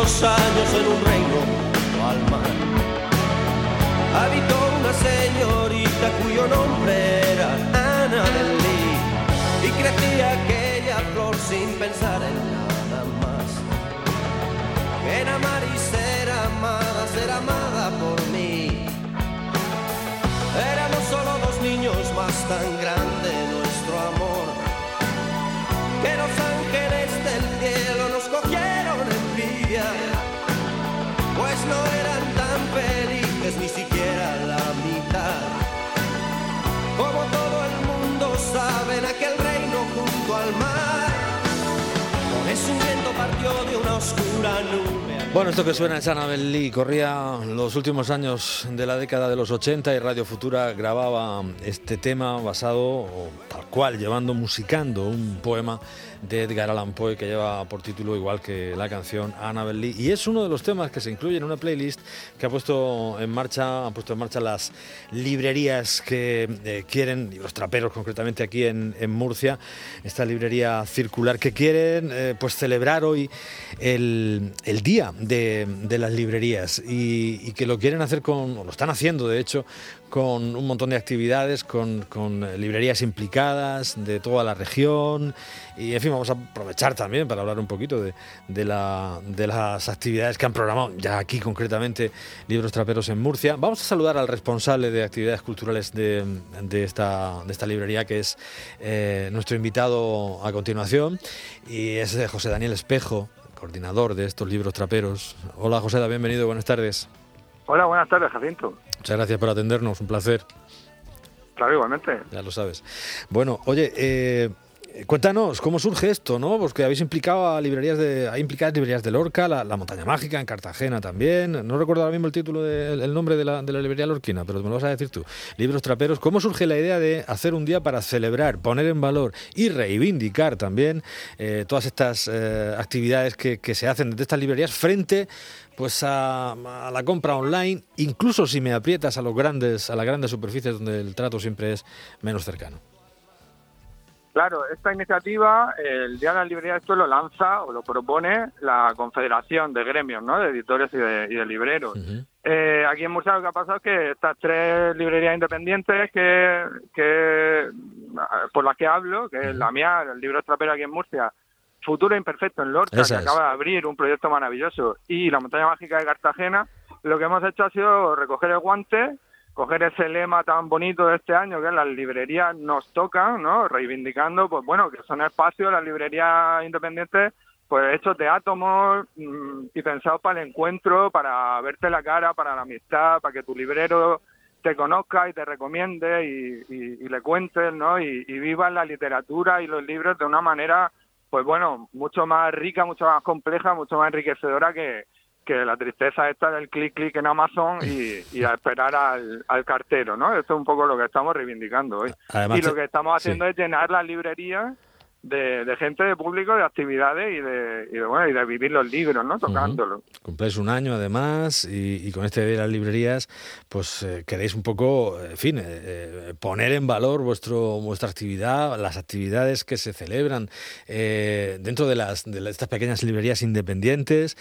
muchos años en un reino junto al mar. Habitó una señorita cuyo nombre era Annabel Lee, y crecía aquella flor sin pensar en nada más que en amar y ser amada por mí. Éramos solo dos niños, más tan grande nuestro amor que los ángeles del cielo nos cogieron envidia, pues no eran tan felices ni siquiera la mitad. Como todo el mundo sabe, en aquel reino junto al mar, con ese viento partió de una oscura nube. Bueno, esto que suena es Annabel Lee. Corría los últimos años de la década de los 80 y Radio Futura grababa este tema basado, o tal cual, musicando un poema de Edgar Allan Poe que lleva por título igual que la canción Annabel Lee, y es uno de los temas que se incluye en una playlist que han puesto en marcha las librerías que quieren, y los traperos concretamente aquí en Murcia, esta librería circular que quieren pues celebrar hoy el día de las librerías, y que lo quieren hacer o lo están haciendo de hecho con un montón de actividades, con librerías implicadas de toda la región. Y en fin, vamos a aprovechar también para hablar un poquito de las actividades que han programado ya aquí concretamente Libros Traperos en Murcia. Vamos a saludar al responsable de actividades culturales de esta librería, que es nuestro invitado a continuación, y es José Daniel Espejo, coordinador de estos Libros Traperos. Hola José, bienvenido, buenas tardes. Hola, buenas tardes, Jacinto. Muchas gracias por atendernos, un placer. Claro, igualmente. Ya lo sabes. Bueno, oye, cuéntanos, ¿cómo surge esto, no? Porque habéis implicado a librerías de Lorca, la Montaña Mágica en Cartagena también. No recuerdo ahora mismo el nombre de la librería lorquina, pero me lo vas a decir tú. Libros Traperos. ¿Cómo surge la idea de hacer un día para celebrar, poner en valor y reivindicar también todas estas actividades que se hacen desde estas librerías frente pues a la compra online, incluso si me aprietas a las grandes superficies donde el trato siempre es menos cercano? Claro, esta iniciativa, el Día de la Librería, esto lo lanza o lo propone la Confederación de Gremios, ¿no?, de editores y de libreros. Uh-huh. Aquí en Murcia lo que ha pasado es que estas tres librerías independientes que por las que hablo, que es la mía, el Libro Trapero aquí en Murcia, Futuro Imperfecto en Lorca, que acaba de abrir un proyecto maravilloso, y la Montaña Mágica de Cartagena, lo que hemos hecho ha sido recoger el guante, coger ese lema tan bonito de este año, que es las librerías nos tocan, ¿no?, reivindicando, pues bueno, que son espacios, las librerías independientes, pues hechos de átomos y pensados para el encuentro, para verte la cara, para la amistad, para que tu librero te conozca y te recomiende y le cuentes, ¿no?, y vivas la literatura y los libros de una manera, pues bueno, mucho más rica, mucho más compleja, mucho más enriquecedora que la tristeza esta del clic en Amazon y a esperar al cartero, ¿no? Esto es un poco lo que estamos reivindicando hoy. Además, y lo que estamos haciendo es llenar las librerías de gente, de público, de actividades y de vivir los libros, ¿no?, tocándolos. Cumpléis un año además y con este de las librerías pues queréis un poco, en fin, poner en valor vuestra actividad, las actividades que se celebran dentro de estas pequeñas librerías independientes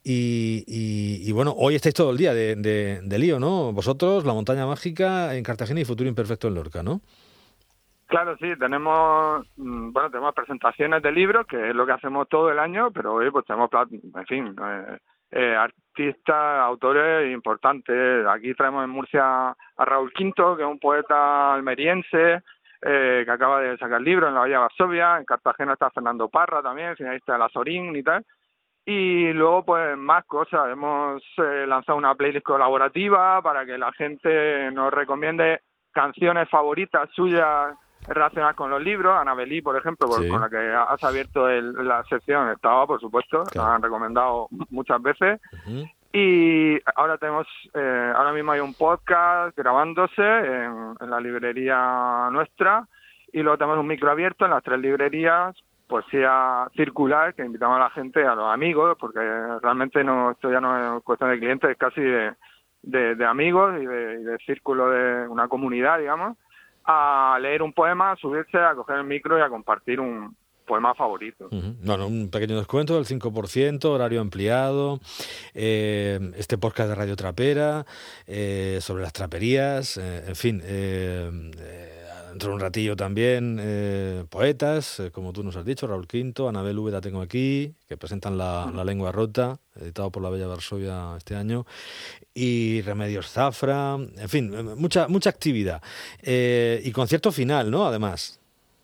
y bueno, hoy estáis todo el día de lío, ¿no? Vosotros, la Montaña Mágica en Cartagena y Futuro Imperfecto en Lorca, ¿no? Claro, sí, tenemos presentaciones de libros, que es lo que hacemos todo el año, pero hoy pues tenemos, en fin, artistas, autores importantes. Aquí traemos en Murcia a Raúl Quinto, que es un poeta almeriense, que acaba de sacar libros en la Bahía de Varsovia. En Cartagena está Fernando Parra también, finalista de la Sorín y tal. Y luego, pues, más cosas. Hemos lanzado una playlist colaborativa para que la gente nos recomiende canciones favoritas suyas relacionadas con los libros. Annabel Lee, por ejemplo, sí, con la que has abierto la sección, estaba, por supuesto, claro, la han recomendado muchas veces. Uh-huh. Y ahora ahora mismo hay un podcast grabándose en la librería nuestra, y luego tenemos un micro abierto en las tres librerías, poesía circular, que invitamos a la gente, a los amigos, porque realmente esto ya no es cuestión de clientes, es casi de amigos y de círculo de una comunidad, digamos, a leer un poema, a subirse, a coger el micro y a compartir un poemas favoritos. Bueno, un pequeño descuento del 5%, horario ampliado, este podcast de Radio Trapera, sobre las traperías, en fin, dentro de un ratillo también poetas, como tú nos has dicho, Raúl Quinto, Anabel Úbeda tengo aquí, que presentan La lengua rota, editado por la Bella Varsovia este año, y Remedios Zafra, en fin, mucha actividad. Y concierto final, ¿no? Además.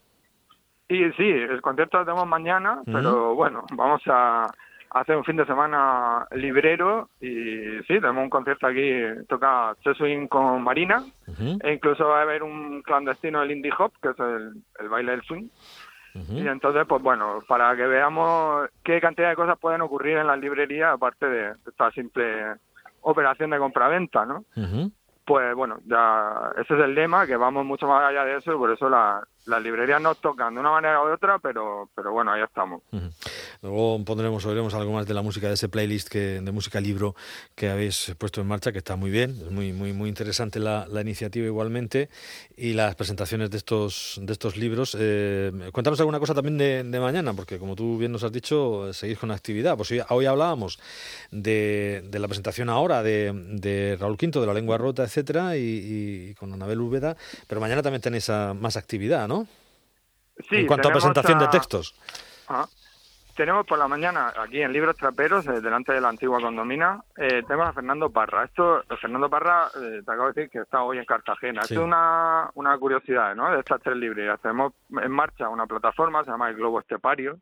Y sí, el concierto lo tenemos mañana, pero bueno, vamos a hacer un fin de semana librero y sí, tenemos un concierto aquí, toca Swing con Marina, e incluso va a haber un clandestino del Indie Hop, que es el baile del swing. Y entonces, pues bueno, para que veamos qué cantidad de cosas pueden ocurrir en las librerías, aparte de esta simple operación de compraventa, ¿no? Pues bueno, ya ese es el lema, que vamos mucho más allá de eso, y por eso las librerías nos tocan de una manera u otra, pero bueno, ahí estamos. Luego oiremos algo más de la música de ese playlist de música libro que habéis puesto en marcha, que está muy bien, es muy interesante la iniciativa igualmente, y las presentaciones de estos libros. Cuéntanos alguna cosa también de mañana, porque como tú bien nos has dicho, seguís con la actividad. Pues hoy hablábamos de la presentación ahora de Raúl Quinto, de La lengua rota, etcétera, y con Anabel Úbeda, pero mañana también tenéis más actividad, ¿no? Sí, en cuanto a presentación de textos. Tenemos por la mañana aquí en Libros Traperos, delante de la antigua condomina, tenemos a Fernando Parra. Fernando Parra, te acabo de decir que está hoy en Cartagena. Sí. Esto es una curiosidad, ¿no? De estas 3 librerías. Tenemos en marcha una plataforma, se llama El Globo Estepario,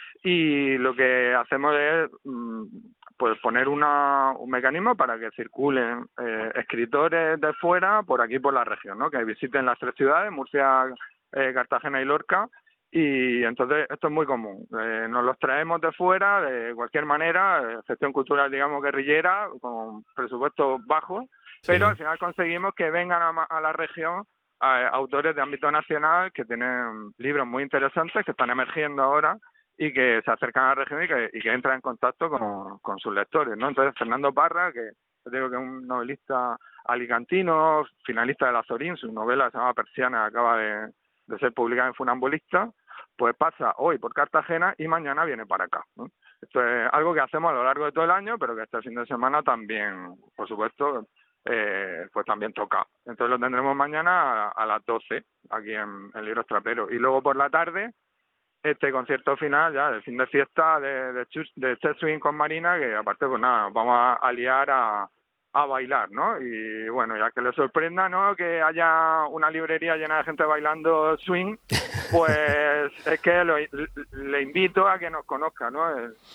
y lo que hacemos es pues poner un mecanismo para que circulen escritores de fuera por aquí, por la región, ¿no? Que visiten las 3 ciudades, Murcia, Cartagena y Lorca. Y entonces esto es muy común. Nos los traemos de fuera, de cualquier manera, gestión cultural, digamos, guerrillera, con presupuestos bajos, pero al final conseguimos que vengan a la región autores de ámbito nacional que tienen libros muy interesantes, que están emergiendo ahora y que se acercan a la región y que entran en contacto con sus lectores, ¿no? Entonces Fernando Parra, que yo digo que es un novelista alicantino, finalista de la Zorín, su novela se llama Persiana, acaba de ser publicada en Funambulista, pues pasa hoy por Cartagena y mañana viene para acá, ¿no? Esto es algo que hacemos a lo largo de todo el año, pero que este fin de semana también, por supuesto, pues también toca. Entonces lo tendremos mañana a las 12 aquí en Libros Traperos. Y luego por la tarde, este concierto final ya, el fin de fiesta de Swing con Marina, que aparte pues nada, nos vamos a liar a bailar, ¿no? Y bueno, ya que les sorprenda, ¿no?, que haya una librería llena de gente bailando swing, pues es que le invito a que nos conozca, ¿no?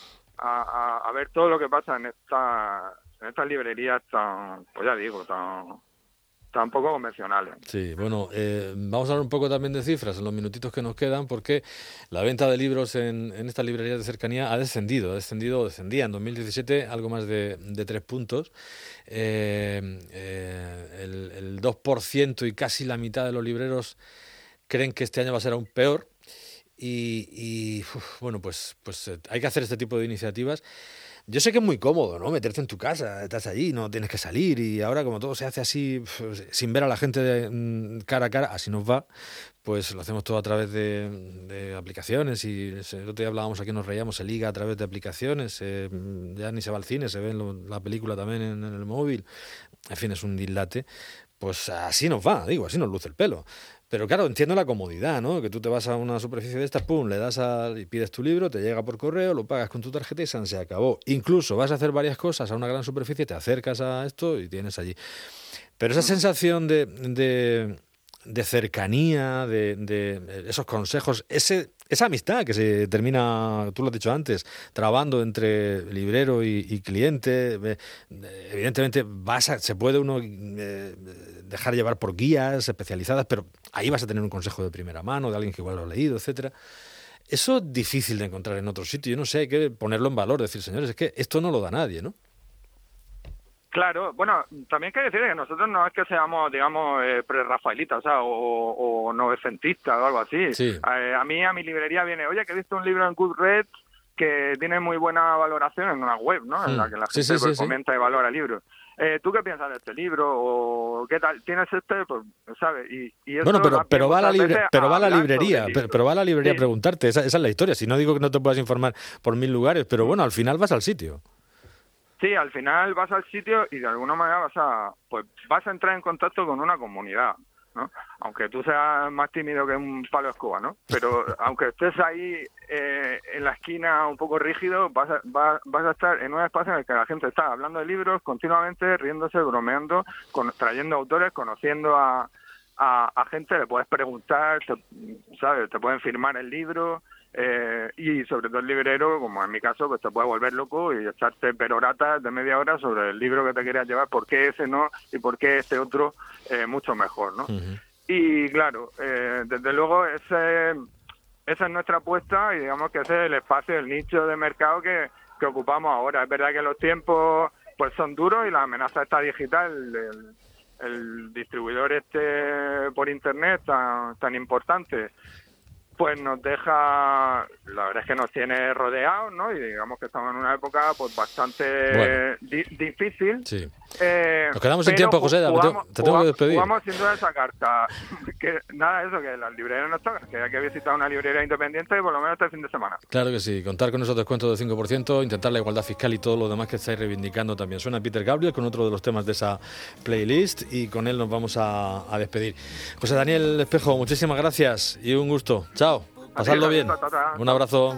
A ver todo lo que pasa en estas librerías tan, pues ya digo, tan poco convencionales. Sí, bueno, vamos a hablar un poco también de cifras en los minutitos que nos quedan, porque la venta de libros en estas librerías de cercanía descendía en 2017 algo más de 3 puntos. El 2% y casi la mitad de los libreros creen que este año va a ser aún peor. Bueno, pues hay que hacer este tipo de iniciativas. Yo sé que es muy cómodo, ¿no?, meterte en tu casa, estás allí, no tienes que salir, y ahora como todo se hace así, sin ver a la gente cara a cara, así nos va, pues lo hacemos todo a través de aplicaciones, y el otro día hablábamos aquí, nos reíamos, se liga a través de aplicaciones, ya ni se va al cine, se ve la película también en el móvil, en fin, es un dislate. Pues así nos va, así nos luce el pelo. Pero claro, entiendo la comodidad, ¿no? Que tú te vas a una superficie de estas, pum, le das y pides tu libro, te llega por correo, lo pagas con tu tarjeta y se acabó. Incluso vas a hacer varias cosas a una gran superficie, te acercas a esto y tienes allí. Pero esa sensación de cercanía, de esos consejos, esa amistad que se termina, tú lo has dicho antes, trabando entre librero y cliente, evidentemente se puede uno dejar llevar por guías especializadas, pero ahí vas a tener un consejo de primera mano, de alguien que igual lo ha leído, etcétera. Eso es difícil de encontrar en otro sitio. Yo no sé, hay que ponerlo en valor, decir, señores, es que esto no lo da nadie, ¿no? Claro, bueno, también hay que decir que nosotros no es que seamos, digamos, pre-rafaelitas, o novecentistas o algo así. Sí. A mi librería viene, oye, que he visto un libro en Goodreads que tiene muy buena valoración en una web, ¿no? En la que la gente comenta y valora libros. ¿tú qué piensas de este libro? ¿O qué tal? ¿Tienes este? Pues, ¿sabes? Y eso bueno, pero va a la librería, sí. pero va a la librería a preguntarte, esa es la historia. Si no digo que no te puedas informar por 1000 lugares, pero bueno, al final vas al sitio. Sí, al final vas al sitio y de alguna manera vas a entrar en contacto con una comunidad, ¿no? Aunque tú seas más tímido que un palo de escoba, ¿no? Pero aunque estés ahí en la esquina un poco rígido, vas a estar en un espacio en el que la gente está hablando de libros continuamente, riéndose, bromeando, trayendo autores, conociendo a gente, le puedes preguntar, ¿sabes? Te pueden firmar el libro. Y sobre todo el librero, como en mi caso, pues te puede volver loco y echarte peroratas de media hora sobre el libro que te querías llevar, por qué ese no y por qué este otro mucho mejor, ¿no? Uh-huh. Y claro, desde luego esa es nuestra apuesta y digamos que ese es el espacio, el nicho de mercado que ocupamos ahora. Es verdad que los tiempos pues son duros y la amenaza está digital, el distribuidor por internet tan importante, pues nos deja, la verdad es que nos tiene rodeados, ¿no? Y digamos que estamos en una época pues bastante difícil. Sí. Nos quedamos sin tiempo, José, te tengo que despedir. Jugamos sin duda esa carta. Que nada, eso, que las librerías nos tocan, que hay que visitar una librería independiente por lo menos este fin de semana. Claro que sí, contar con esos descuentos del 5%, intentar la igualdad fiscal y todo lo demás que estáis reivindicando también. Suena Peter Gabriel con otro de los temas de esa playlist y con él nos vamos a despedir. José Daniel Espejo, muchísimas gracias y un gusto. Chao, pasadlo bien. Un abrazo.